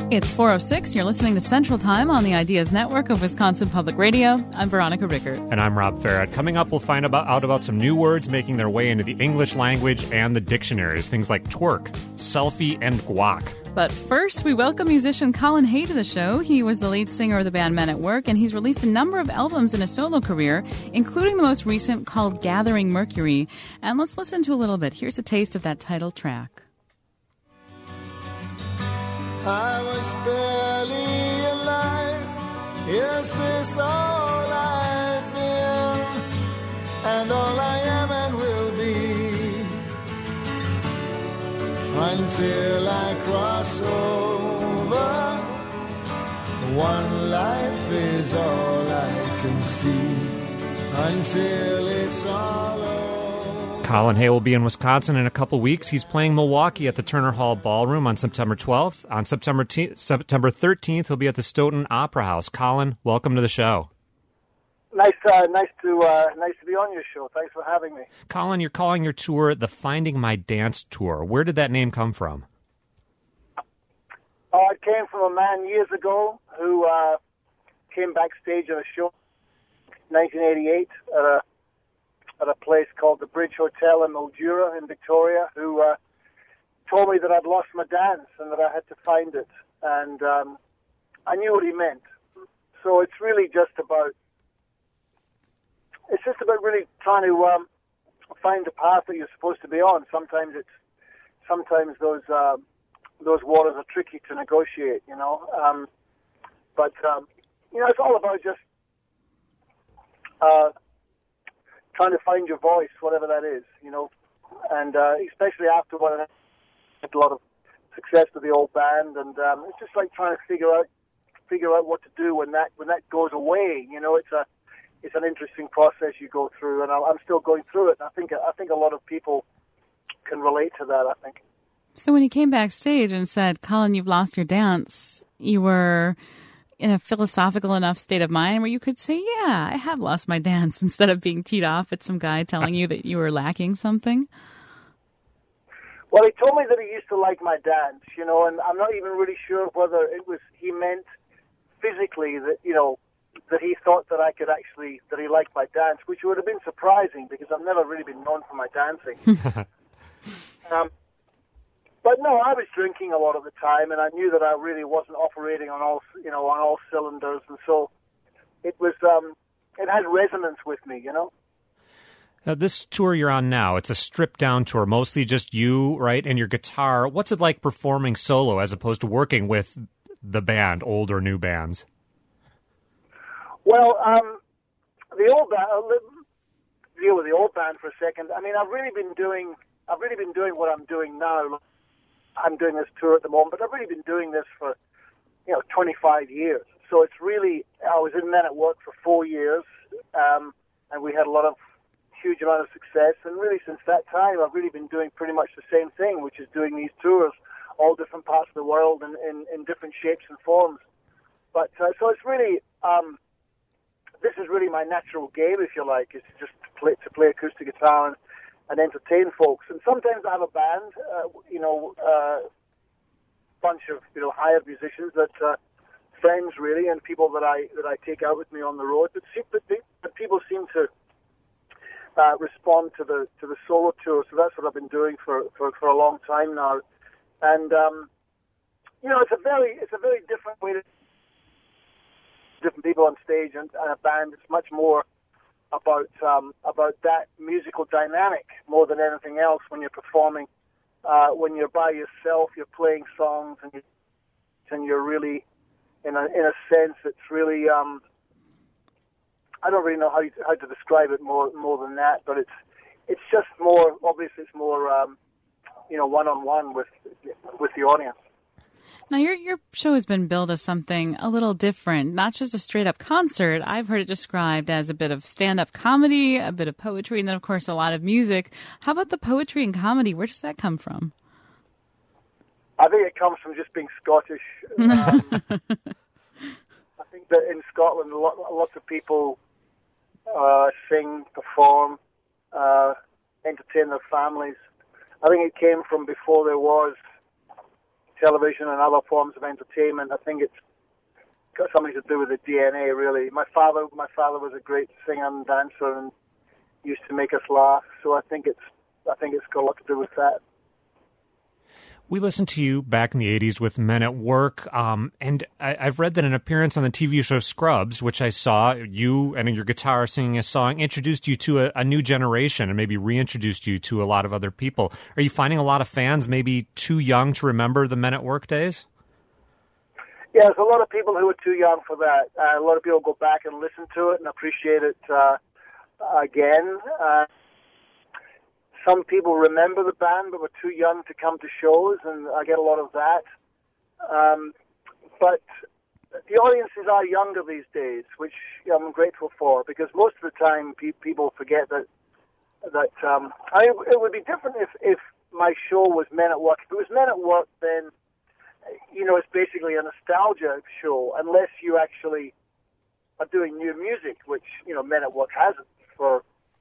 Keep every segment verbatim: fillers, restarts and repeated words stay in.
It's four oh six. You're listening to Central Time on the Ideas Network of Wisconsin Public Radio. I'm Veronica Rickert. And I'm Rob Farrett. Coming up, we'll find about, out about some new words making their way into the English language and the dictionaries. Things like twerk, selfie, and guac. But first, we welcome musician Colin Hay to the show. He was the lead singer of the band Men at Work, and he's released a number of albums in his solo career, including the most recent called Gathering Mercury. And let's listen to a little bit. Here's a taste of that title track. I was barely alive. Is this all I've been? And all I am and will be, until I cross over. One life is all I can see, until it's all over. Colin Hay will be in Wisconsin in a couple weeks. He's playing Milwaukee at the Turner Hall Ballroom on September twelfth. On September te- September thirteenth, he'll be at the Stoughton Opera House. Colin, welcome to the show. Nice, uh, nice to uh, nice to be on your show. Thanks for having me. Colin, you're calling your tour the Finding My Dance Tour. Where did that name come from? Oh, it came from a man years ago who uh, came backstage at a show in nineteen eighty-eight at a at a place called the Bridge Hotel in Mildura in Victoria, who uh, told me that I'd lost my dance and that I had to find it. And um, I knew what he meant. So it's really just about, it's just about really trying to um, find the path that you're supposed to be on. Sometimes it's, sometimes those uh, those waters are tricky to negotiate, you know. Um, but, um, you know, it's all about just uh, trying to find your voice, whatever that is, you know, and uh, especially after what I had a lot of success with the old band, and um, it's just like trying to figure out figure out what to do when that when that goes away. You know, it's a it's an interesting process you go through, and I'm still going through it. And I think I think a lot of people can relate to that. I think. So when he came backstage and said, "Colin, you've lost your dance," you were in a philosophical enough state of mind where you could say, yeah, I have lost my dance, instead of being teed off at some guy telling you that you were lacking something? Well, he told me that he used to like my dance, you know, and I'm not even really sure whether it was, he meant physically that, you know, that he thought that I could actually, that he liked my dance, which would have been surprising because I've never really been known for my dancing. um, But no, I was drinking a lot at the time, and I knew that I really wasn't operating on all, you know, on all cylinders, and so it was, um, it had resonance with me, you know. Now, this tour you're on now, it's a stripped-down tour, mostly just you, right, and your guitar. What's it like performing solo as opposed to working with the band, old or new bands? Well, um, the old band. I'll deal with the old band for a second. I mean, I've really been doing, I've really been doing what I'm doing now. I'm doing this tour at the moment, but I've really been doing this for, you know, twenty-five years. So it's really, I was in Men at Work for four years, um, and we had a lot of, huge amount of success. And really since that time, I've really been doing pretty much the same thing, which is doing these tours, all different parts of the world and in, in different shapes and forms. But uh, so it's really, um, this is really my natural game, if you like, is just to play, to play acoustic guitar and, and entertain folks. And sometimes I have a band, uh, you know, a uh, bunch of, you know, hired musicians that, uh, friends really, and people that I that I take out with me on the road. But, see, but, they, but people seem to uh, respond to the to the solo tour. So that's what I've been doing for, for, for a long time now. And um, you know, it's a very it's a very different way to different people on stage and, and a band. It's much more about um, about that musical dynamic more than anything else when you're performing. Uh, when you're by yourself, you're playing songs, and, you, and you're really, in a in a sense, it's really. Um, I don't really know how you, how to describe it more more than that, but it's it's just more. Obviously, it's more um, you know, one on one with with the audience. Now, your your show has been billed as something a little different, not just a straight-up concert. I've heard it described as a bit of stand-up comedy, a bit of poetry, and then, of course, a lot of music. How about the poetry and comedy? Where does that come from? I think it comes from just being Scottish. Um, I think that in Scotland, a lot, lots of people uh, sing, perform, uh, entertain their families. I think it came from before there was television and other forms of entertainment. I think it's got something to do with the D N A, really. My father, my father was a great singer and dancer, and used to make us laugh. So I think it's, I think it's got a lot to do with that. We listened to you back in the eighties with Men at Work, um, and I, I've read that an appearance on the T V show Scrubs, which I saw, you and your guitar singing a song, introduced you to a, a new generation and maybe reintroduced you to a lot of other people. Are you finding a lot of fans maybe too young to remember the Men at Work days? Yeah, there's a lot of people who are too young for that. Uh, a lot of people go back and listen to it and appreciate it uh, again. Uh, Some people remember the band but were too young to come to shows, and I get a lot of that. Um, but the audiences are younger these days, which I'm grateful for, because most of the time pe- people forget that that um, I, it would be different if, if my show was Men at Work. If it was Men at Work, then, you know, it's basically a nostalgia show, unless you actually are doing new music, which, you know, Men at Work hasn't for...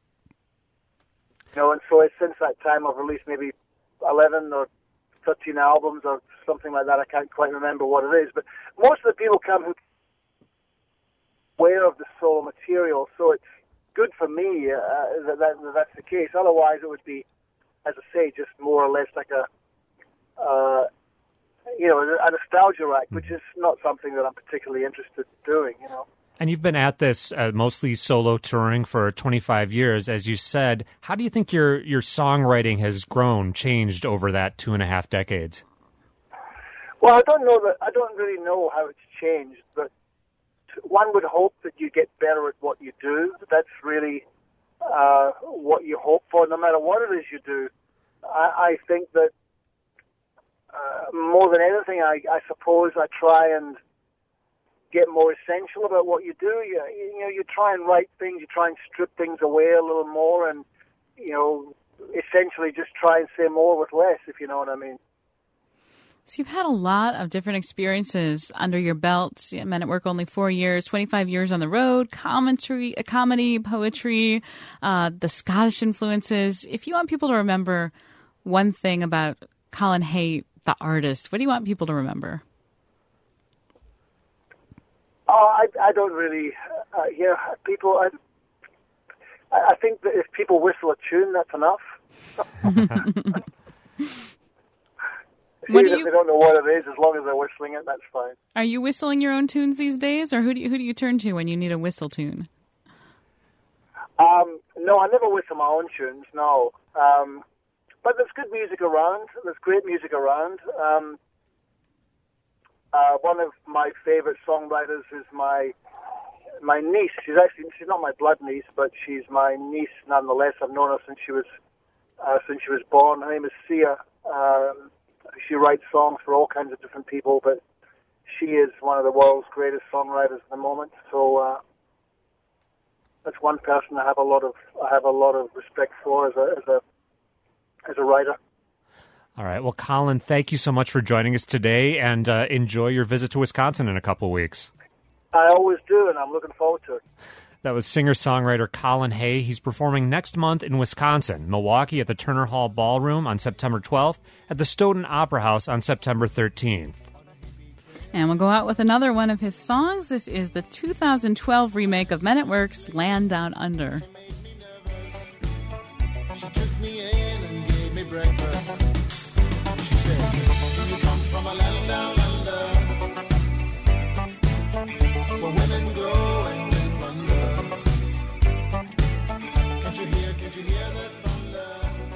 You know, and so since that time I've released maybe eleven or thirteen albums or something like that. I can't quite remember what it is. But most of the people come who are aware of the solo material, so it's good for me uh, that, that that's the case. Otherwise it would be, as I say, just more or less like a, uh, you know, a nostalgia act, which is not something that I'm particularly interested in doing, you know. And you've been at this uh, mostly solo touring for twenty-five years, as you said. How do you think your, your songwriting has grown, changed over that two and a half decades? Well, I don't know that. I don't really know how it's changed, but one would hope that you get better at what you do. That's really uh, what you hope for, no matter what it is you do. I, I think that uh, more than anything, I, I suppose I try and get more essential about what you do. You, you know, you try and write things, you try and strip things away a little more, and, you know, essentially just try and say more with less, if you know what I mean. So you've had a lot of different experiences under your belt. Men at Work only four years, twenty-five years on the road, commentary, comedy, poetry, uh, the Scottish influences. If you want people to remember one thing about Colin Hay, the artist, what do you want people to remember? Oh, I, I don't really, uh, you know, people, I, I think that if people whistle a tune, that's enough. What Even do if you, they don't know what it is, as long as they're whistling it, that's fine. Are you whistling your own tunes these days, or who do you, who do you turn to when you need a whistle tune? Um, no, I never whistle my own tunes, no. Um, but there's good music around. There's great music around. Um, Uh, one of my favorite songwriters is my my niece. She's actually she's not my blood niece, but she's my niece nonetheless. I've known her since she was uh, since she was born. Her name is Sia. Um, she writes songs for all kinds of different people, but she is one of the world's greatest songwriters at the moment. So uh, that's one person I have a lot of I have a lot of respect for as a as a as a writer. All right. Well, Colin, thank you so much for joining us today, and uh, enjoy your visit to Wisconsin in a couple of weeks. I always do, and I'm looking forward to it. That was singer-songwriter Colin Hay. He's performing next month in Wisconsin, Milwaukee at the Turner Hall Ballroom on September twelfth, at the Stoughton Opera House on September thirteenth. And we'll go out with another one of his songs. This is the two thousand twelve remake of Men at Work's Land Down Under. She took me in and gave me breakfast. She said, "You come from a land down under, where women go and men plunder. Can't you hear, can't you hear that thunder?"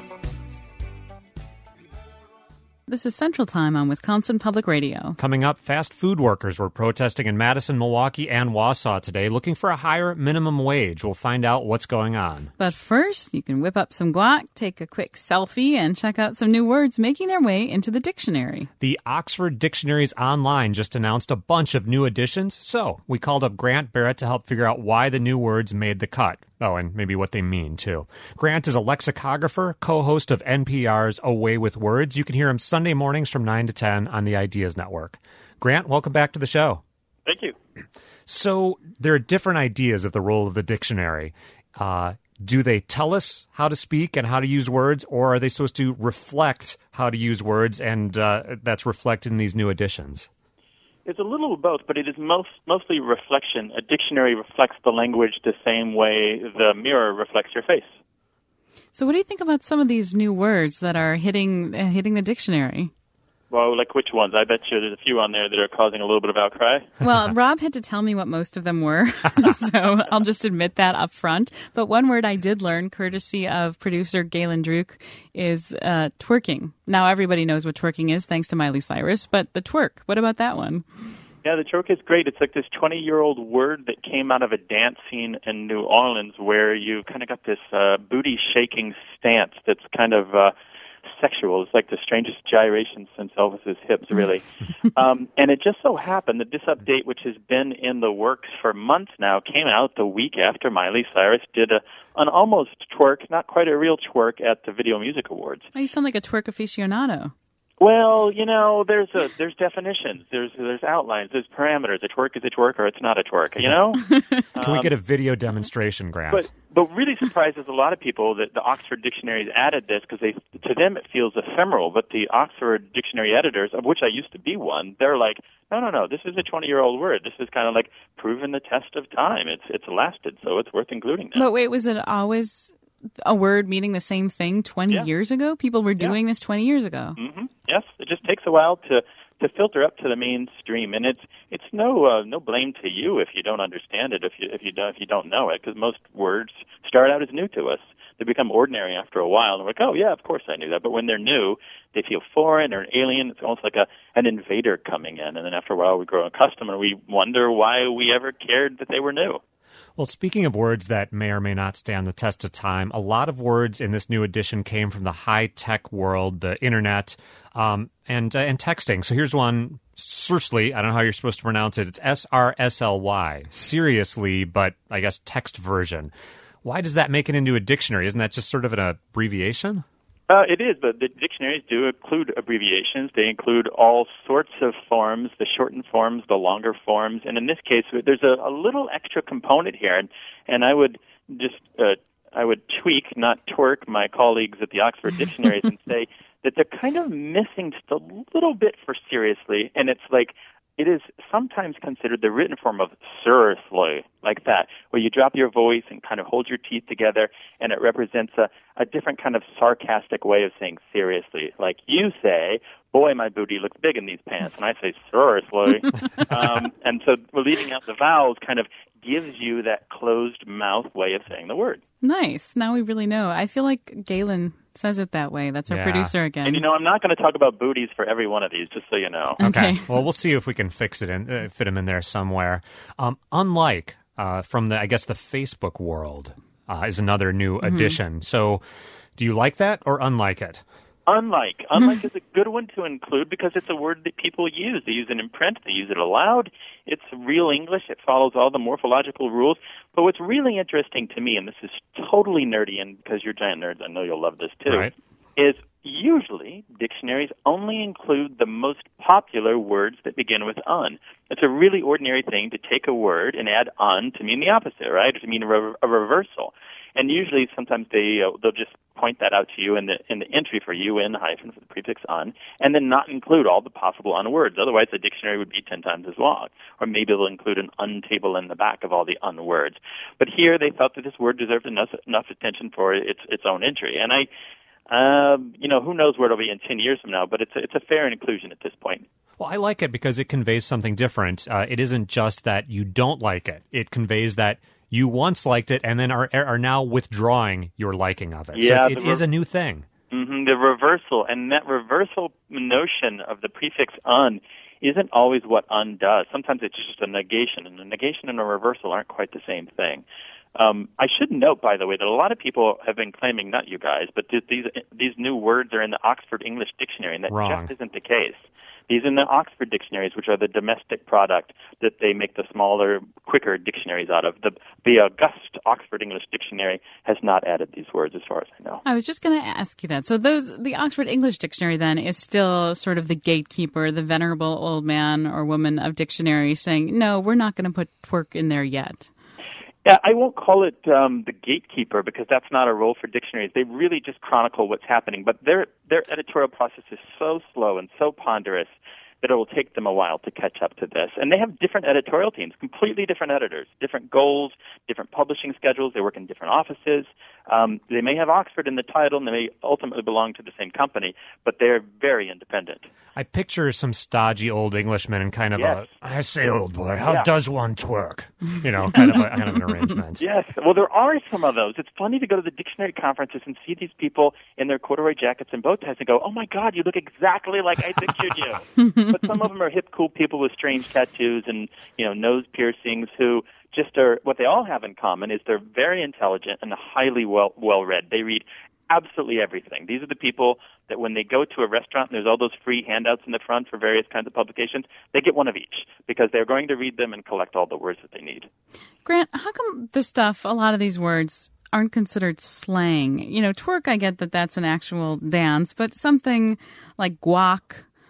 This is Central Time on Wisconsin Public Radio. Coming up, fast food workers were protesting in Madison, Milwaukee, and Wausau today, looking for a higher minimum wage. We'll find out what's going on. But first, you can whip up some guac, take a quick selfie, and check out some new words making their way into the dictionary. The Oxford Dictionaries Online just announced a bunch of new additions, so we called up Grant Barrett to help figure out why the new words made the cut. Oh, and maybe what they mean, too. Grant is a lexicographer, co-host of N P R's Away with Words. You can hear him Sunday mornings from nine to ten on the Ideas Network. Grant, welcome back to the show. Thank you. So there are different ideas of the role of the dictionary. Uh, do they tell us how to speak and how to use words, or are they supposed to reflect how to use words, and uh, that's reflected in these new editions? It's a little of both, but it is most, mostly reflection. A dictionary reflects the language the same way the mirror reflects your face. So what do you think about some of these new words that are hitting uh, hitting the dictionary? Well, like which ones? I bet you there's a few on there that are causing a little bit of outcry. Well, Rob had to tell me what most of them were, so I'll just admit that up front. But one word I did learn, courtesy of producer Galen Druk, is uh, twerking. Now everybody knows what twerking is, thanks to Miley Cyrus, but the twerk, what about that one? Yeah, the twerk is great. It's like this twenty-year-old word that came out of a dance scene in New Orleans where you kind of got this uh, booty-shaking stance that's kind of... Uh, sexual. It's like the strangest gyration since Elvis's hips, really. um, and it just so happened that this update, which has been in the works for months now, came out the week after Miley Cyrus did a, an almost twerk, not quite a real twerk, at the Video Music Awards. Oh, you sound like a twerk aficionado. Well, you know, there's a there's definitions, there's there's outlines, there's parameters. A twerk is a twerk, or it's not a twerk. You know. Can um, we get a video demonstration, Grant? But but really surprises a lot of people that the Oxford Dictionary's added this because they to them it feels ephemeral. But the Oxford Dictionary editors, of which I used to be one, they're like, no, no, no, this is a twenty-year-old word. This is kind of like proven the test of time. It's it's lasted, so it's worth including now. But wait, was it always a word meaning the same thing twenty Yeah. years ago? People were doing Yeah. this twenty years ago. Mm-hmm. Yes, it just takes a while to, to filter up to the mainstream, and it's it's no uh, no blame to you if you don't understand it, if you if you don't if you don't know it, because most words start out as new to us. They become ordinary after a while, and we're like, oh yeah, of course I knew that. But when they're new, they feel foreign or an alien. It's almost like a an invader coming in, and then after a while, we grow accustomed, and we wonder why we ever cared that they were new. Well, speaking of words that may or may not stand the test of time, a lot of words in this new edition came from the high-tech world, the internet, um, and uh, and texting. So here's one, Srsly, I don't know how you're supposed to pronounce it. It's S R S L Y, seriously, but I guess text version. Why does that make it into a dictionary? Isn't that just sort of an abbreviation? Uh, it is, but the dictionaries do include abbreviations. They include all sorts of forms, the shortened forms, the longer forms, and in this case, there's a, a little extra component here, and, and I would just, uh, I would tweak, not twerk, my colleagues at the Oxford Dictionaries and say that they're kind of missing just a little bit for seriously, and it's like, it is sometimes considered the written form of seriously, like that, where you drop your voice and kind of hold your teeth together, and it represents a, a different kind of sarcastic way of saying seriously. Like you say, boy, my booty looks big in these pants, and I say seriously. um, and so leaving out the vowels kind of gives you that closed mouth way of saying the word. Nice. Now we really know. I feel like Galen says it that way. That's our Yeah. producer again. And, you know, I'm not going to talk about booties for every one of these, just so you know. Okay. Well, we'll see if we can fix it and uh, fit them in there somewhere. Um, unlike uh, from the, I guess, the Facebook world uh, is another new Mm-hmm. addition. So do you like that or unlike it? Unlike. Unlike is a good one to include because it's a word that people use. They use it in print. They use it aloud. It's real English. It follows all the morphological rules. But what's really interesting to me, and this is totally nerdy, and because you're giant nerds, I know you'll love this too, Right. is usually dictionaries only include the most popular words that begin with un. It's a really ordinary thing to take a word and add un to mean the opposite, right? Or to mean a, re- a reversal. And usually, sometimes they uh, they'll just point that out to you in the in the entry for un hyphen for the prefix un, and then not include all the possible un words. Otherwise, the dictionary would be ten times as long. Or maybe they'll include an un table in the back of all the un words. But here, they thought that this word deserved enough enough attention for its its own entry. And I, um, you know, who knows where it'll be in ten years from now? But it's a, it's a fair inclusion at this point. Well, I like it because it conveys something different. Uh, it isn't just that you don't like it. It conveys that you once liked it and then are are now withdrawing your liking of it. Yeah, so it, it the re- is a new thing. Mm-hmm, the reversal, and that reversal notion of the prefix un isn't always what un does. Sometimes it's just a negation, and a negation and a reversal aren't quite the same thing. Um, I should note, by the way, that a lot of people have been claiming, not you guys, but th- these these new words are in the Oxford English Dictionary, and that Wrong. just isn't the case. These are in the Oxford dictionaries, which are the domestic product that they make the smaller, quicker dictionaries out of. The, the august Oxford English Dictionary has not added these words, as far as I know. I was just going to ask you that. So those the Oxford English Dictionary then is still sort of the gatekeeper, the venerable old man or woman of dictionaries saying, no, we're not going to put twerk in there yet. Yeah, I won't call it um, the gatekeeper because that's not a role for dictionaries. They really just chronicle what's happening, but their their editorial process is so slow and so ponderous that it will take them a while to catch up to this. And they have different editorial teams, completely different editors, different goals, different publishing schedules. They work in different offices. Um, they may have Oxford in the title, and they may ultimately belong to the same company, but they're very independent. I picture some stodgy old Englishman and kind of Yes. a, I say, old boy, how Yeah. does one twerk? You know, kind of, a, kind of an arrangement. Yes, well, there are some of those. It's funny to go to the dictionary conferences and see these people in their corduroy jackets and bow ties and go, oh, my God, you look exactly like I pictured you. But some of them are hip, cool people with strange tattoos and, you know, nose piercings who just are, what they all have in common is they're very intelligent and highly well, well-read. They read absolutely everything. These are the people that when they go to a restaurant and there's all those free handouts in the front for various kinds of publications, they get one of each because they're going to read them and collect all the words that they need. Grant, how come this stuff, a lot of these words, aren't considered slang? You know, twerk, I get that that's an actual dance, but something like guac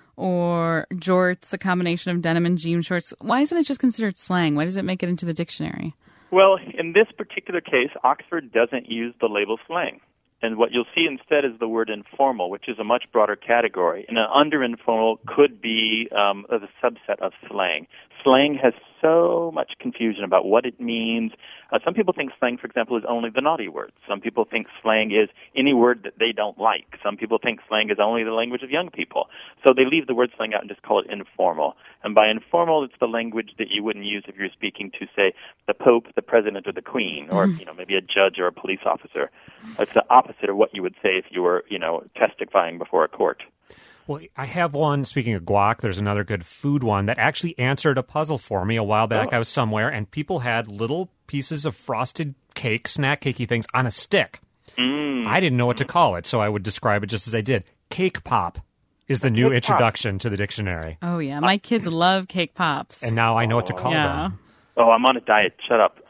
or jorts, a combination of denim and jean shorts, why isn't it just considered slang? Why does it make it into the dictionary? Well, in this particular case, Oxford doesn't use the label slang. And what you'll see instead is the word informal, which is a much broader category. And an under-informal could be um, a subset of slang. Slang has so much confusion about what it means. Uh, some people think slang, for example, is only the naughty words. Some people think slang is any word that they don't like. Some people think slang is only the language of young people. So they leave the word slang out and just call it informal. And by informal, it's the language that you wouldn't use if you're speaking to, say, the Pope, the President, or the Queen, or you know maybe a judge or a police officer. It's the opposite of what you would say if you were, you know, testifying before a court. Well, I have one, speaking of guac, there's another good food one that actually answered a puzzle for me a while back. Oh. I was somewhere, and people had little pieces of frosted cake, snack cakey things, on a stick. Mm. I didn't know what to call it, so I would describe it just as I did. Cake pop is the new Cake pop. introduction to the dictionary. Oh, yeah. My kids love cake pops. And now I know what to call yeah. them. Oh, I'm on a diet. Shut up.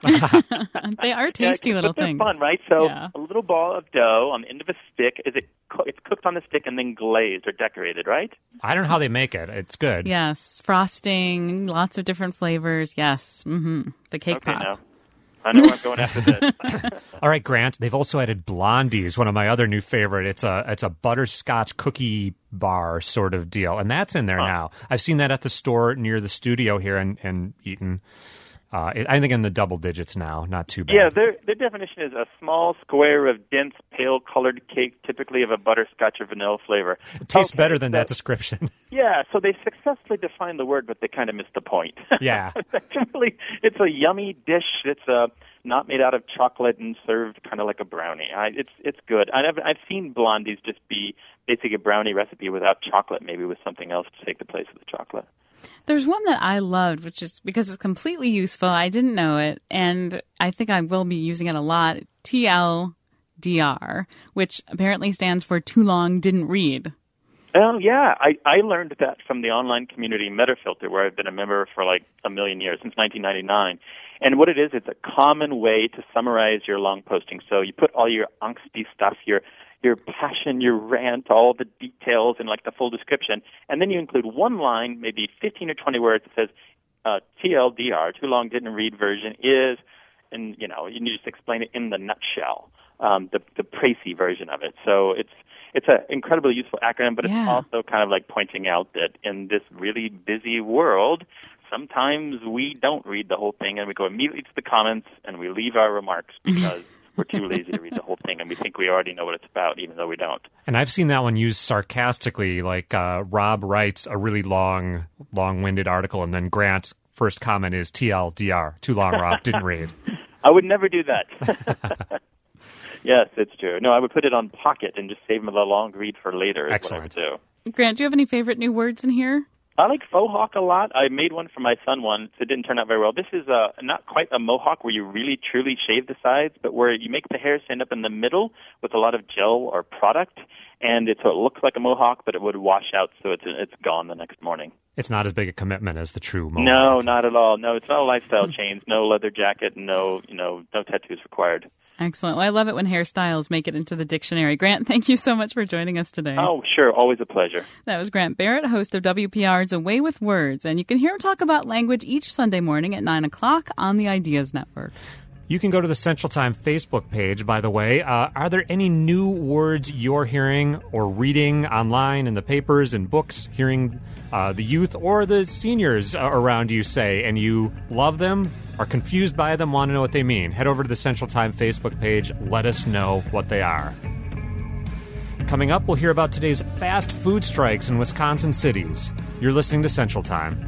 They are tasty yeah, little but they're things. fun, right? So Yeah. a little ball of dough on the end of a stick. Is it? Co- it's cooked on the stick and then glazed or decorated, right? I don't know how they make it. It's good. Yes. Frosting, lots of different flavors. Yes. Mm-hmm. The cake Okay, pop. now I know where I'm going after this. All right, Grant. They've also added Blondies, one of my other new favorite. It's a it's a butterscotch cookie bar sort of deal, and that's in there Huh. now. I've seen that at the store near the studio here and and eaten. Uh, it, I think in the double digits now. Not too bad. Yeah, their their definition is a small square of dense, pale-colored cake, typically of a butterscotch or vanilla flavor. It tastes Okay, better than so- that description. Yeah, so they successfully defined the word, but they kind of missed the point. Yeah. It's really, it's a yummy dish. It's uh, not made out of chocolate and served kind of like a brownie. I, it's it's good. I've I've seen Blondies just be basically a brownie recipe without chocolate, maybe with something else to take the place of the chocolate. There's one that I loved, which is because it's completely useful. I didn't know it, and I think I will be using it a lot. T L D R, which apparently stands for too long didn't read. Oh, yeah. I, I learned that from the online community Metafilter, where I've been a member for like a million years, since nineteen ninety-nine. And what it is, it's a common way to summarize your long posting. So you put all your angsty stuff, your your passion, your rant, all the details, and like the full description. And then you include one line, maybe fifteen or twenty words that says uh, T L D R, too long didn't read version is, and you know, you just explain it in the nutshell, um, the the précis version of it. So it's it's an incredibly useful acronym, but Yeah. it's also kind of like pointing out that in this really busy world, sometimes we don't read the whole thing and we go immediately to the comments and we leave our remarks because we're too lazy to read the whole thing and we think we already know what it's about, even though we don't. And I've seen that one used sarcastically, like uh, Rob writes a really long, long-winded article, and then Grant's first comment is T L D R, too long, Rob, didn't read. I would never do that. Yes, it's true. No, I would put it on Pocket and just save them the long read for later is Excellent. what I would do. Grant, do you have any favorite new words in here? I like faux hawk a lot. I made one for my son once. It didn't turn out very well. This is uh, not quite a mohawk where you really, truly shave the sides, but where you make the hair stand up in the middle with a lot of gel or product, and it, so it looks like a mohawk, but it would wash out, so it's it's gone the next morning. It's not as big a commitment as the true mohawk. No, not at all. No, it's not a lifestyle change. No leather jacket. No, you know, no tattoos required. Excellent. Well, I love it when hairstyles make it into the dictionary. Grant, thank you so much for joining us today. Oh, sure. Always a pleasure. That was Grant Barrett, host of W P R's Away with Words. And you can hear him talk about language each Sunday morning at nine o'clock on the Ideas Network. You can go to the Central Time Facebook page, by the way. Uh, are there any new words you're hearing or reading online in the papers and books, hearing uh, the youth or the seniors uh, around you say, and you love them, are confused by them, want to know what they mean? Head over to the Central Time Facebook page. Let us know what they are. Coming up, we'll hear about today's fast food strikes in Wisconsin cities. You're listening to Central Time.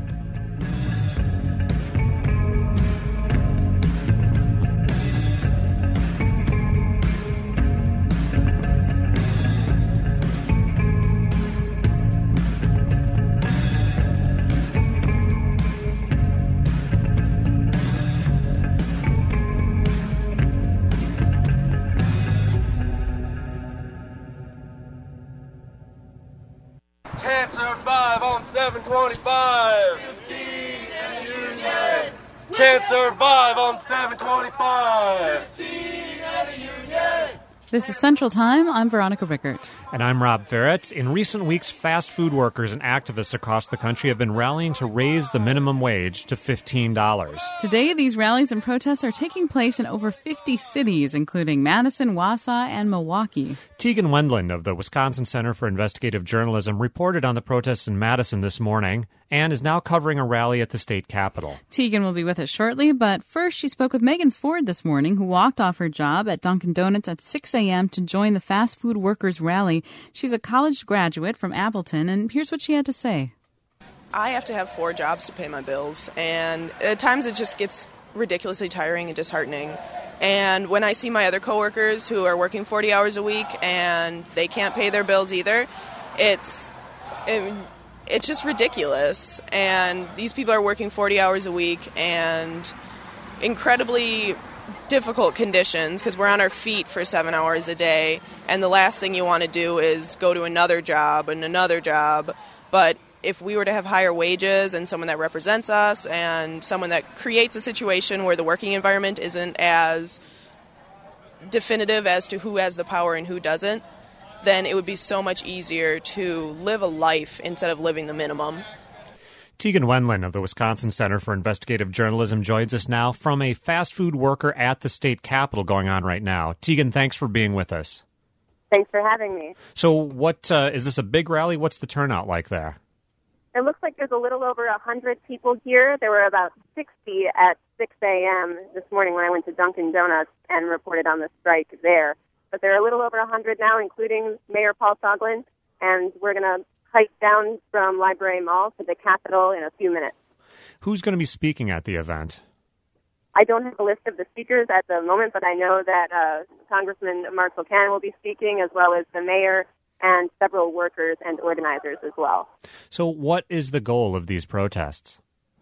Can't survive on seven twenty-five. fifteen and a union. Can't survive on seven twenty-five. fifteen and a union. This is Central Time. I'm Veronica Rickert. And I'm Rob Ferret. In recent weeks, fast food workers and activists across the country have been rallying to raise the minimum wage to fifteen dollars. Today, these rallies and protests are taking place in over fifty cities, including Madison, Wausau, and Milwaukee. Tegan Wendland of the Wisconsin Center for Investigative Journalism reported on the protests in Madison this morning and is now covering a rally at the state capitol. Tegan will be with us shortly, but first she spoke with Megan Ford this morning, who walked off her job at Dunkin' Donuts at six a.m. to join the fast food workers rally. She's a college graduate from Appleton, and here's what she had to say. I have to have four jobs to pay my bills, and at times it just gets ridiculously tiring and disheartening. And when I see my other coworkers who are working forty hours a week and they can't pay their bills either, it's it, it's just ridiculous. And these people are working forty hours a week and incredibly difficult conditions because we're on our feet for seven hours a day, and the last thing you want to do is go to another job and another job. But if we were to have higher wages and someone that represents us and someone that creates a situation where the working environment isn't as definitive as to who has the power and who doesn't, then it would be so much easier to live a life instead of living the minimum. Tegan Wendland of the Wisconsin Center for Investigative Journalism joins us now from a fast food worker at the state capitol going on right now. Tegan, thanks for being with us. Thanks for having me. So what uh, is this a big rally? What's the turnout like there? It looks like there's a little over one hundred people here. There were about sixty at six a.m. this morning when I went to Dunkin' Donuts and reported on the strike there. But there are a little over one hundred now, including Mayor Paul Soglin, and we're going to hike down from Library Mall to the Capitol in a few minutes. Who's going to be speaking at the event? I don't have a list of the speakers at the moment, but I know that uh, Congressman Mark Buchanan will be speaking, as well as the mayor and several workers and organizers as well. So what is the goal of these protests?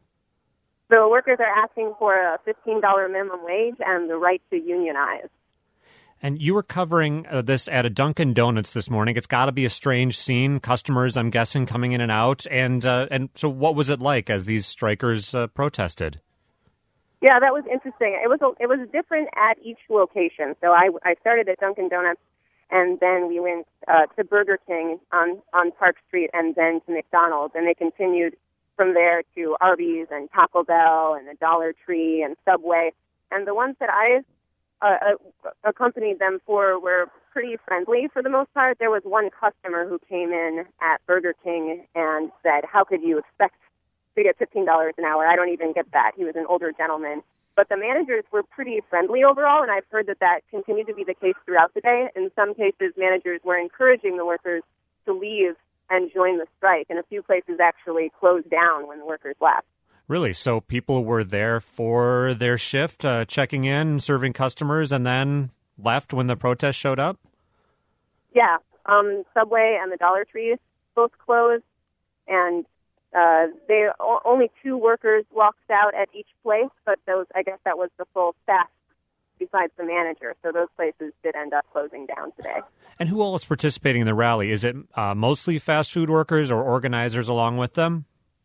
The workers are asking for a fifteen dollars minimum wage and the right to unionize. And you were covering uh, this at a Dunkin' Donuts this morning. It's got to be a strange scene. Customers, I'm guessing, coming in and out. And uh, and so what was it like as these strikers uh, protested? Yeah, that was interesting. It was a, it was different at each location. So I, I started at Dunkin' Donuts, and then we went uh, to Burger King on, on Park Street, and then to McDonald's. And they continued from there to Arby's and Taco Bell and the Dollar Tree and Subway. And the ones that I Uh, accompanied them for were pretty friendly for the most part. There was one customer who came in at Burger King and said, "How could you expect to get fifteen dollars an hour? I don't even get that." He was an older gentleman. But the managers were pretty friendly overall, and I've heard that that continued to be the case throughout the day. In some cases, managers were encouraging the workers to leave and join the strike, and a few places actually closed down when the workers left. Really? So people were there for their shift, uh, checking in, serving customers, and then left when the protest showed up? Yeah. Um, Subway and the Dollar Tree both closed, and uh, they o- only two workers walked out at each place, but those, I guess that was the full staff besides the manager. So those places did end up closing down today. And who all is participating in the rally? Is it uh, mostly fast food workers or organizers along with them?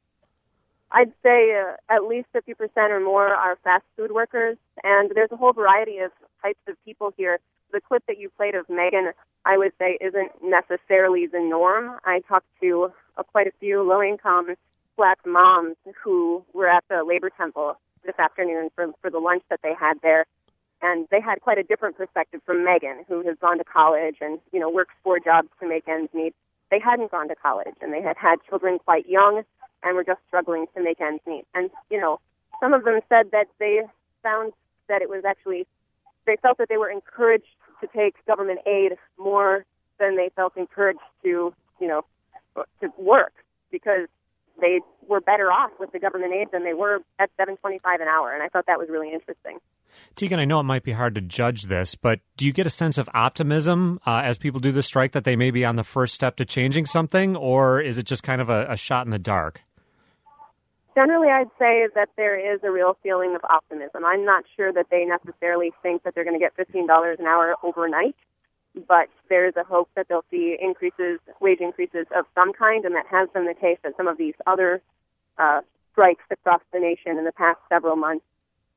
I'd say uh, at least fifty percent or more are fast food workers, and there's a whole variety of types of people here. The clip that you played of Megan, I would say, isn't necessarily the norm. I talked to uh, quite a few low-income Black moms who were at the Labor Temple this afternoon for, for the lunch that they had there, And they had quite a different perspective from Megan, who has gone to college and, you know, works four jobs to make ends meet. They hadn't gone to college, and they had had children quite young and were just struggling to make ends meet. And, you know, some of them said that they found that it was actually, they felt that they were encouraged to take government aid more than they felt encouraged to, you know, to work, because they were better off with the government aid than they were at seven twenty-five an hour. And I thought that was really interesting. Tegan, I know it might be hard to judge this, but do you get a sense of optimism uh, as people do the strike that they may be on the first step to changing something, or is it just kind of a, a shot in the dark? Generally, I'd say that there is a real feeling of optimism. I'm not sure that they necessarily think that they're going to get fifteen dollars an hour overnight, but there is a hope that they'll see increases, wage increases of some kind, and that has been the case at some of these other uh, strikes across the nation in the past several months.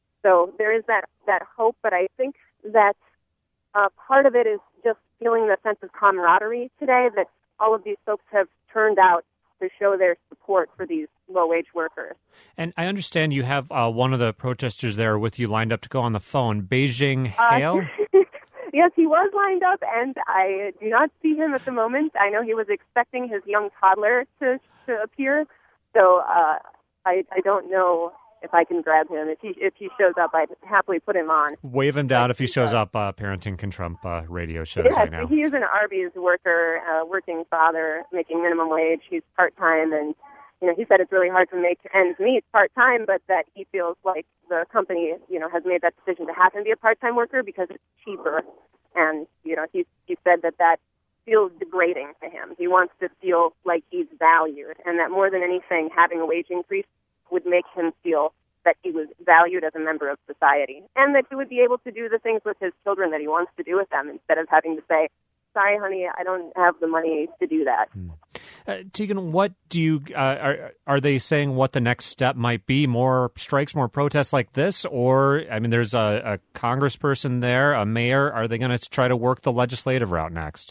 So there is that, that hope, but I think that uh, part of it is just feeling the sense of camaraderie today, that all of these folks have turned out to show their support for these low-wage workers. And I understand you have uh, one of the protesters there with you lined up to go on the phone, Beijing Hale. Uh, yes, he was lined up, and I do not see him at the moment. I know he was expecting his young toddler to, to appear, so uh, I, I don't know if I can grab him. If he if he shows up, I'd happily put him on. Wave him down if he shows up. Uh, Parenting Can Trump uh, radio shows yes, right now. He is an Arby's worker, uh, working father, making minimum wage. He's part-time, and you know, he said it's really hard to make ends meet part-time, but that he feels like the company, you know, has made that decision to have him be a part-time worker because it's cheaper. And, you know, he, he said that that feels degrading to him. He wants to feel like he's valued, and that more than anything, having a wage increase would make him feel that he was valued as a member of society, and that he would be able to do the things with his children that he wants to do with them instead of having to say, sorry, honey, I don't have the money to do that. Hmm. Uh, Tegan, what do you, uh, are, are they saying what the next step might be? More strikes, more protests like this? Or, I mean, there's a, a congressperson there, a mayor. Are they going to try to work the legislative route next?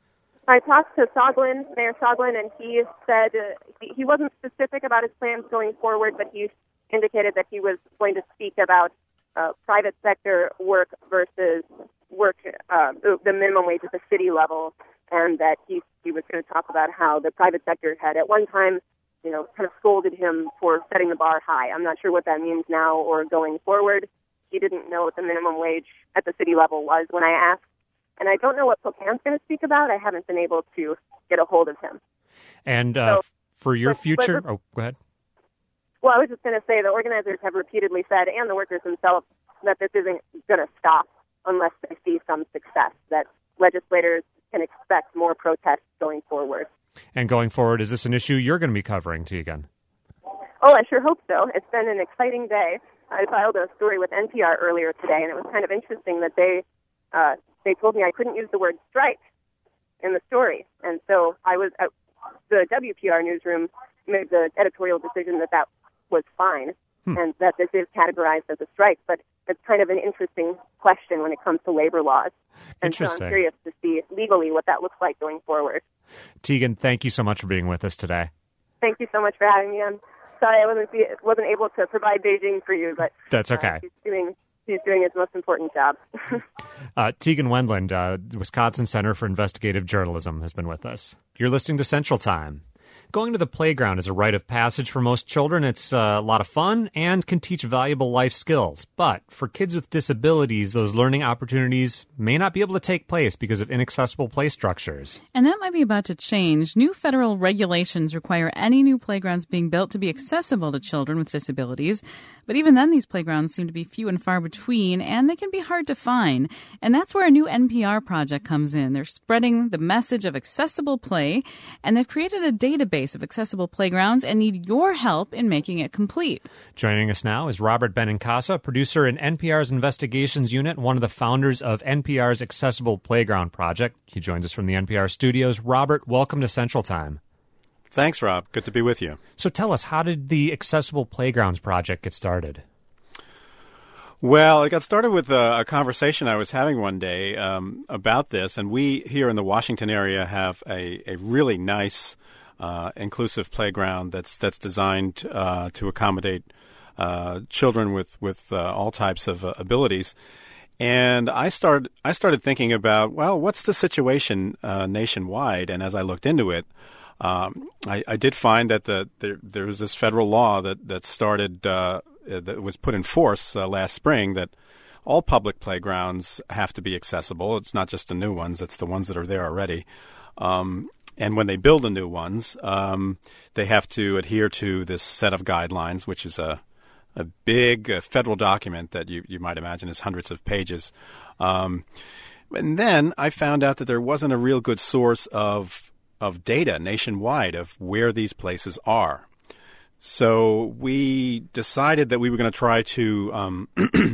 I talked to Soglin, Mayor Soglin, and he said uh, he, he wasn't specific about his plans going forward, but he indicated that he was going to speak about uh, private sector work versus work, uh, the minimum wage at the city level, and that he he was going to talk about how the private sector had at one time, you know, kind of scolded him for setting the bar high. I'm not sure what that means now or going forward. He didn't know what the minimum wage at the city level was when I asked. And I don't know what Pocan's going to speak about. I haven't been able to get a hold of him. And uh, so, for your but, future... but, oh, go ahead. Well, I was just going to say the organizers have repeatedly said, and the workers themselves, that this isn't going to stop unless they see some success, that legislators can expect more protests going forward. And going forward, is this an issue you're going to be covering, Tegan? Oh, I sure hope so. It's been an exciting day. I filed a story with N P R earlier today, and it was kind of interesting that they... Uh, they told me I couldn't use the word strike in the story. And so I was, uh, the W P R newsroom made the editorial decision that that was fine hmm. and that this is categorized as a strike. But it's kind of an interesting question when it comes to labor laws. And so I'm curious to see legally what that looks like going forward. Tegan, thank you so much for being with us today. Thank you so much for having me. I'm sorry I wasn't, wasn't able to provide Beijing for you, but that's okay. Uh, he's doing He's doing his most important job. uh, Tegan Wendland, uh, Wisconsin Center for Investigative Journalism, has been with us. You're listening to Central Time. Going to the playground is a rite of passage for most children. It's uh, a lot of fun and can teach valuable life skills. But for kids with disabilities, those learning opportunities may not be able to take place because of inaccessible play structures. And that might be about to change. New federal regulations require any new playgrounds being built to be accessible to children with disabilities. But even then, these playgrounds seem to be few and far between, and they can be hard to find. And that's where a new N P R project comes in. They're spreading the message of accessible play, and they've created a database of accessible playgrounds and need your help in making it complete. Joining us now is Robert Benincasa, producer in N P R's Investigations Unit, one of the founders of N P R's Accessible Playground Project. He joins us from the N P R studios. Robert, welcome to Central Time. Thanks, Rob. Good to be with you. So tell us, how did the Accessible Playgrounds Project get started? Well, it got started with a, a conversation I was having one day um, about this, and we here in the Washington area have a, a really nice, uh, inclusive playground that's that's designed uh, to accommodate uh, children with with uh, all types of uh, abilities. And I started I started thinking about, well, what's the situation uh, nationwide? And as I looked into it, um, I, I did find that the there, there was this federal law that that started uh, that was put in force uh, last spring that all public playgrounds have to be accessible. It's not just the new ones; it's the ones that are there already. Um, and when they build the new ones, um, they have to adhere to this set of guidelines, which is a a big uh, federal document that you, you might imagine is hundreds of pages. Um, and then I found out that there wasn't a real good source of of data nationwide of where these places are. So we decided that we were going to try to um,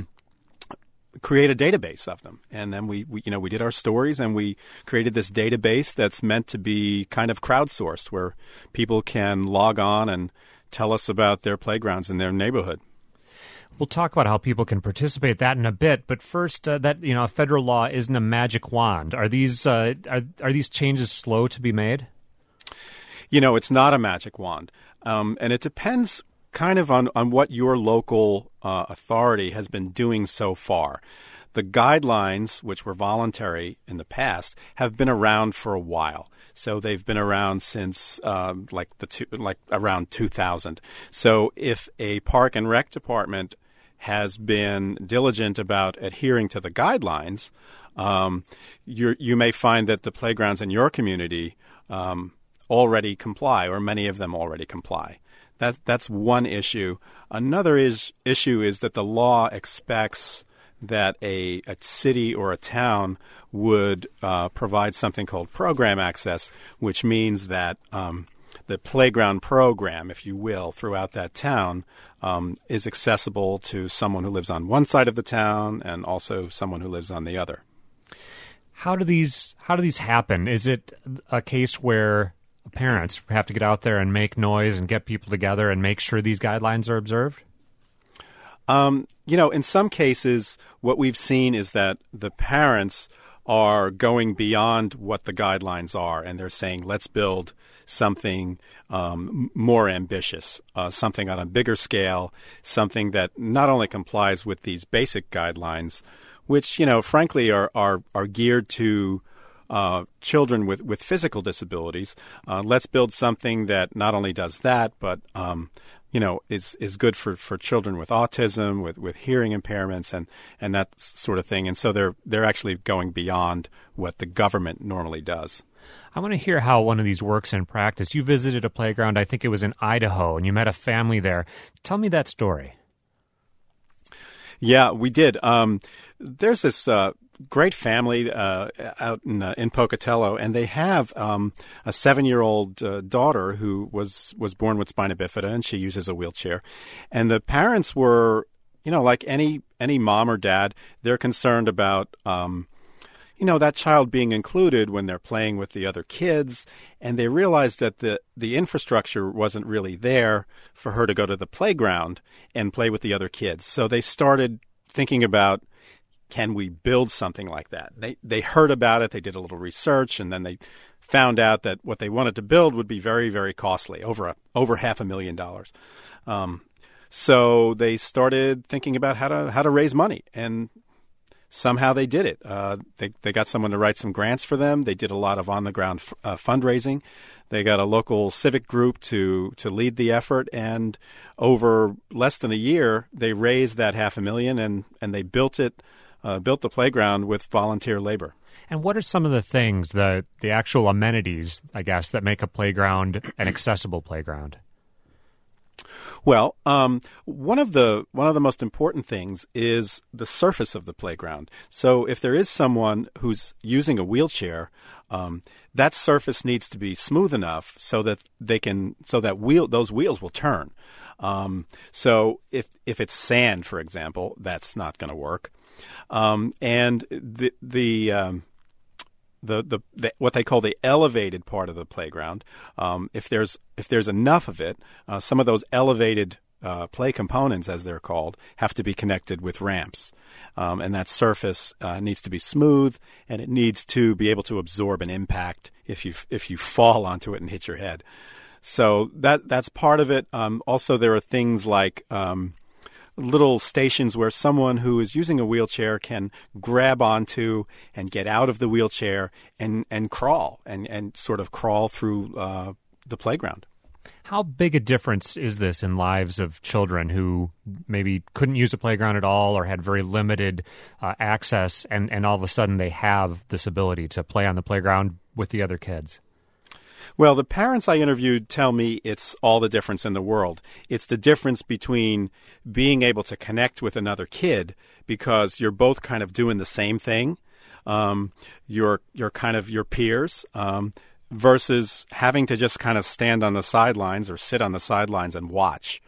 create a database of them. And then we, we, you know, we did our stories and we created this database that's meant to be kind of crowdsourced, where people can log on and tell us about their playgrounds in their neighborhood. We'll talk about how people can participate that in a bit, but first, uh, that you know, federal law isn't a magic wand. Are these uh, are are these changes slow to be made? You know, it's not a magic wand, um, and it depends kind of on on what your local uh, authority has been doing so far. The guidelines, which were voluntary in the past, have been around for a while. So they've been around since um, like the two, like around two thousand. So if a park and rec department has been diligent about adhering to the guidelines, um, you you may find that the playgrounds in your community um, already comply, or many of them already comply. That that's one issue. Another is issue is that the law expects that a, a city or a town would uh, provide something called program access, which means that um, the playground program, if you will, throughout that town um, is accessible to someone who lives on one side of the town and also someone who lives on the other. How do these how do these happen? Is it a case where parents have to get out there and make noise and get people together and make sure these guidelines are observed? Um, you know, in some cases, what we've seen is that the parents are going beyond what the guidelines are, and they're saying, let's build something um, more ambitious, uh, something on a bigger scale, something that not only complies with these basic guidelines, which, you know, frankly are are, are geared to uh, children with, with physical disabilities. Uh, let's build something that not only does that, but um, you know, is is good for, for children with autism, with, with hearing impairments, and, and that sort of thing. And so they're they're actually going beyond what the government normally does. I want to hear how one of these works in practice. You visited a playground, I think it was in Idaho, and you met a family there. Tell me that story. Yeah, we did. Um, there's this uh, great family uh, out in uh, in Pocatello, and they have um, a seven-year-old uh, daughter who was was born with spina bifida, and she uses a wheelchair. And the parents were, you know, like any any mom or dad, they're concerned about, um, you know, that child being included when they're playing with the other kids, and they realized that the the infrastructure wasn't really there for her to go to the playground and play with the other kids. So they started thinking about, can we build something like that? They they heard about it, they did a little research, and then they found out that what they wanted to build would be very, very costly, over a, over half a million dollars. Um, so they started thinking about how to how to raise money, and somehow they did it. Uh, they they got someone to write some grants for them. They did a lot of on the ground f- uh, fundraising. They got a local civic group to to lead the effort, and over less than a year, they raised that half a million, and and they built it. Uh, built the playground with volunteer labor. And what are some of the things, the the actual amenities, I guess, that make a playground an accessible playground? Well, um, one of the one of the most important things is the surface of the playground. So if there is someone who's using a wheelchair, um, that surface needs to be smooth enough so that they can so that wheel those wheels will turn. Um, so if if it's sand, for example, that's not going to work. Um, and the the, um, the the the what they call the elevated part of the playground, um, if there's if there's enough of it, uh, some of those elevated uh, play components, as they're called, have to be connected with ramps, um, and that surface uh, needs to be smooth, and it needs to be able to absorb an impact if you if you fall onto it and hit your head. So that that's part of it. Um, also, there are things like um, little stations where someone who is using a wheelchair can grab onto and get out of the wheelchair and, and crawl and, and sort of crawl through uh, the playground. How big a difference is this in lives of children who maybe couldn't use a playground at all or had very limited uh, access, and, and all of a sudden they have this ability to play on the playground with the other kids? Well, the parents I interviewed tell me it's all the difference in the world. It's the difference between being able to connect with another kid because you're both kind of doing the same thing. Um, you're you're kind of your peers. Um, versus having to just kind of stand on the sidelines or sit on the sidelines and watch.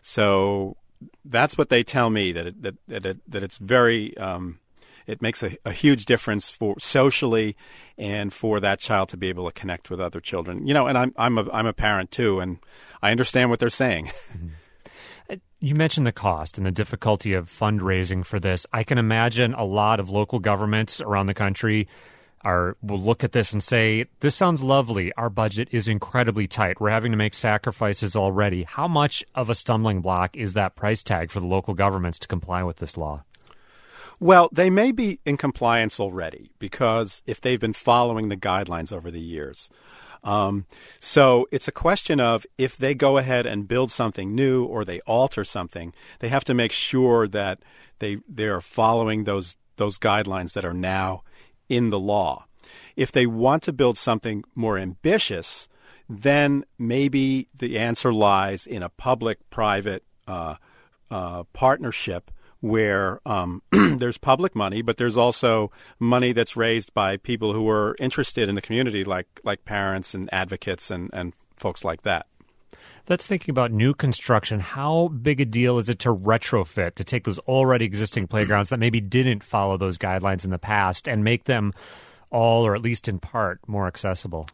So that's what they tell me, that it, that that, it, that it's very um, it makes a, a huge difference for socially and for that child to be able to connect with other children. You know, and I'm I'm a I'm a parent too, and I understand what they're saying. Mm-hmm. You mentioned the cost and the difficulty of fundraising for this. I can imagine a lot of local governments around the country Are will look at this and say, this sounds lovely. Our budget is incredibly tight. We're having to make sacrifices already. How much of a stumbling block is that price tag for the local governments to comply with this law? Well, they may be in compliance already because if they've been following the guidelines over the years. Um, so it's a question of if they go ahead and build something new or they alter something, they have to make sure that they they are following those those guidelines that are now in the law. If they want to build something more ambitious, then maybe the answer lies in a public-private uh, uh, partnership where um, there's public money, but there's also money that's raised by people who are interested in the community, like like parents and advocates and, and folks like that. That's thinking about new construction. How big a deal is it to retrofit, to take those already existing playgrounds that maybe didn't follow those guidelines in the past and make them all, or at least in part, more accessible?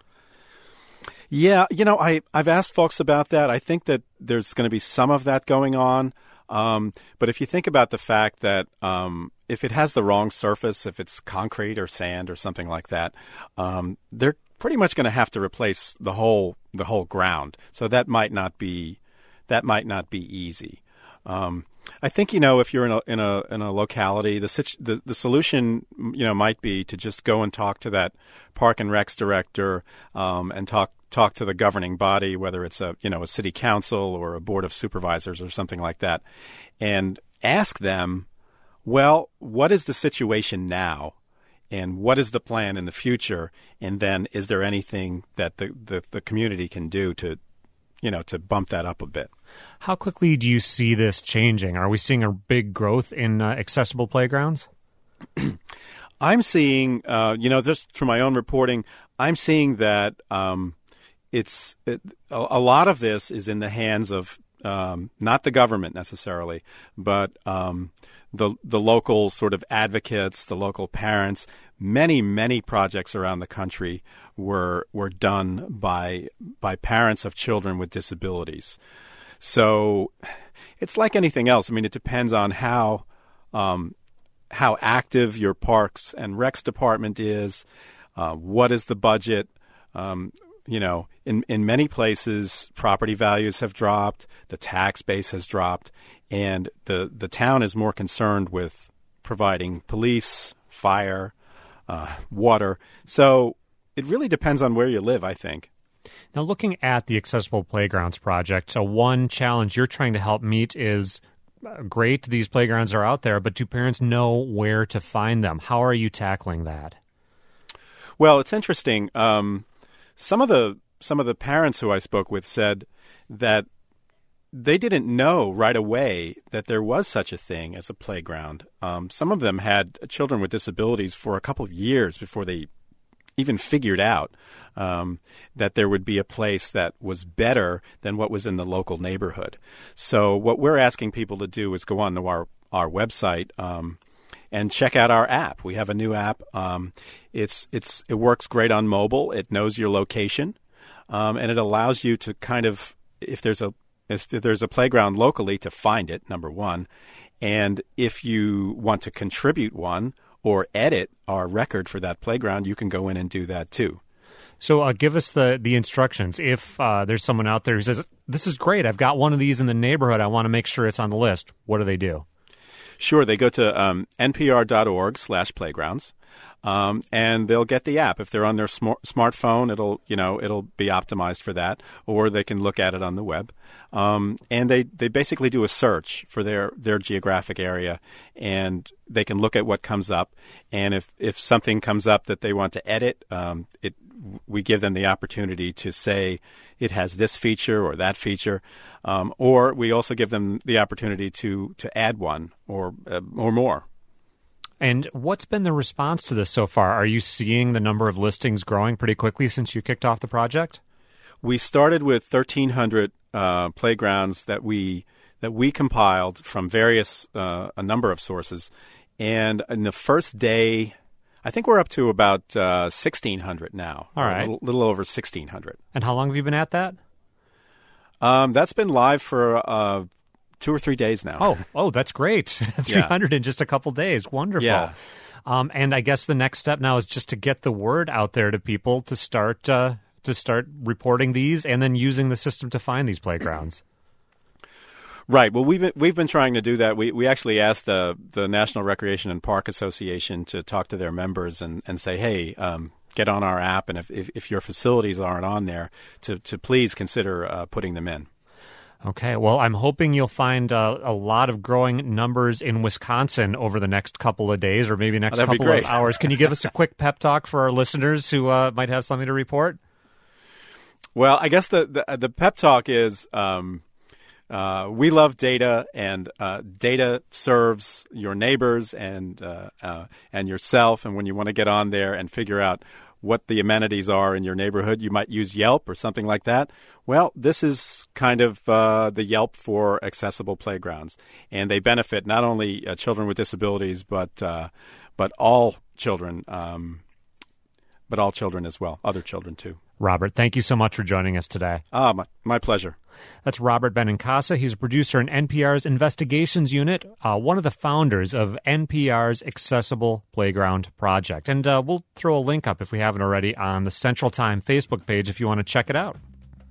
Yeah, you know, I, I've asked folks about that. I think that there's going to be some of that going on. Um, but if you think about the fact that um, if it has the wrong surface, if it's concrete or sand or something like that, um, they're pretty much going to have to replace the whole the whole ground. So that might not be that might not be easy. Um, I think, you know, if you're in a in a in a locality, the, situ- the the solution, you know, might be to just go and talk to that Park and Recs director um, and talk talk to the governing body, whether it's a you know a city council or a board of supervisors or something like that, and ask them, well, what is the situation now? And what is the plan in the future? And then is there anything that the, the, the community can do to, you know, to bump that up a bit? How quickly do you see this changing? Are we seeing a big growth in uh, accessible playgrounds? I'm seeing, uh, you know, just through my own reporting, I'm seeing that um, it's it, a, a lot of this is in the hands of um, not the government necessarily, but um, the the local sort of advocates, the local parents. Many, many projects around the country were were done by by parents of children with disabilities. So it's like anything else. I mean, it depends on how um, how active your Parks and Recs department is. Uh, what is the budget? Um, you know, in in many places, property values have dropped, the tax base has dropped, and the the town is more concerned with providing police, fire, uh, water. So it really depends on where you live, I think. Now, looking at the Accessible Playgrounds Project, so one challenge you're trying to help meet is, uh, great, these playgrounds are out there, but do parents know where to find them? How are you tackling that? Well, it's interesting. Um, some of the some of the parents who I spoke with said that they didn't know right away that there was such a thing as a playground. Um, some of them had children with disabilities for a couple of years before they even figured out um, that there would be a place that was better than what was in the local neighborhood. So what we're asking people to do is go on to our, our website um, and check out our app. We have a new app. Um, it's it's it works great on mobile. It knows your location, um, and it allows you to kind of, if there's a if there's a playground locally, to find it, number one. And if you want to contribute one or edit our record for that playground, you can go in and do that too. So uh, give us the, the instructions. If uh, there's someone out there who says, this is great, I've got one of these in the neighborhood, I want to make sure it's on the list, what do they do? Sure, they go to um, npr.org slash playgrounds, um, and they'll get the app. If they're on their sm- smartphone, it'll you know it'll be optimized for that, or they can look at it on the web. Um, and they, they basically do a search for their, their geographic area, and they can look at what comes up. And if, if something comes up that they want to edit, um, it we give them the opportunity to say it has this feature or that feature, um, or we also give them the opportunity to to add one or uh, or more. And what's been the response to this so far? Are you seeing the number of listings growing pretty quickly since you kicked off the project? We started with thirteen hundred uh, playgrounds that we that we compiled from various uh, a number of sources, and in the first day, I think we're up to about uh, sixteen hundred now. All right. A little, little over sixteen hundred. And how long have you been at that? Um, that's been live for uh, two or three days now. Oh, oh, that's great. three hundred yeah. in just a couple days. Wonderful. Yeah. Um, and I guess the next step now is just to get the word out there to people to start uh, to start reporting these and then using the system to find these playgrounds. Right. Well, we've been, we've been trying to do that. We we actually asked the the National Recreation and Park Association to talk to their members and, and say, hey, um, get on our app, and if, if, if your facilities aren't on there, to, to please consider uh, putting them in. Okay. Well, I'm hoping you'll find uh, a lot of growing numbers in Wisconsin over the next couple of days or maybe next oh, couple of hours. Can you give us a quick pep talk for our listeners who uh, might have something to report? Well, I guess the, the, the pep talk is um, uh, we love data, and uh, data serves your neighbors and uh, uh, and yourself. And when you want to get on there and figure out what the amenities are in your neighborhood, you might use Yelp or something like that. Well, this is kind of uh, the Yelp for accessible playgrounds, and they benefit not only uh, children with disabilities, but uh, but all children, um, but all children as well, other children too. Robert, thank you so much for joining us today. Ah, my, my pleasure. That's Robert Benincasa. He's a producer in N P R's Investigations Unit, uh, one of the founders of N P R's Accessible Playground Project. And uh, we'll throw a link up, if we haven't already, on the Central Time Facebook page if you want to check it out.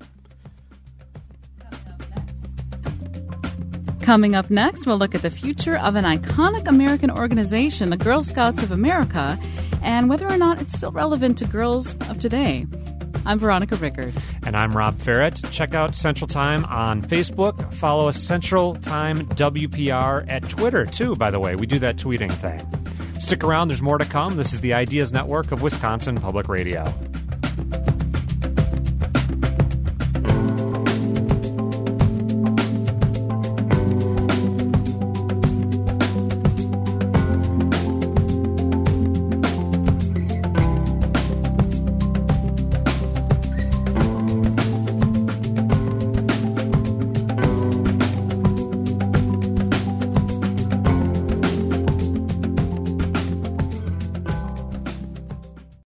Coming up next, we'll look at the future of an iconic American organization, the Girl Scouts of America, and whether or not it's still relevant to girls of today. I'm Veronica Rickard. And I'm Rob Ferret. Check out Central Time on Facebook. Follow us Central Time W P R at Twitter, too, by the way. We do that tweeting thing. Stick around. There's more to come. This is the Ideas Network of Wisconsin Public Radio.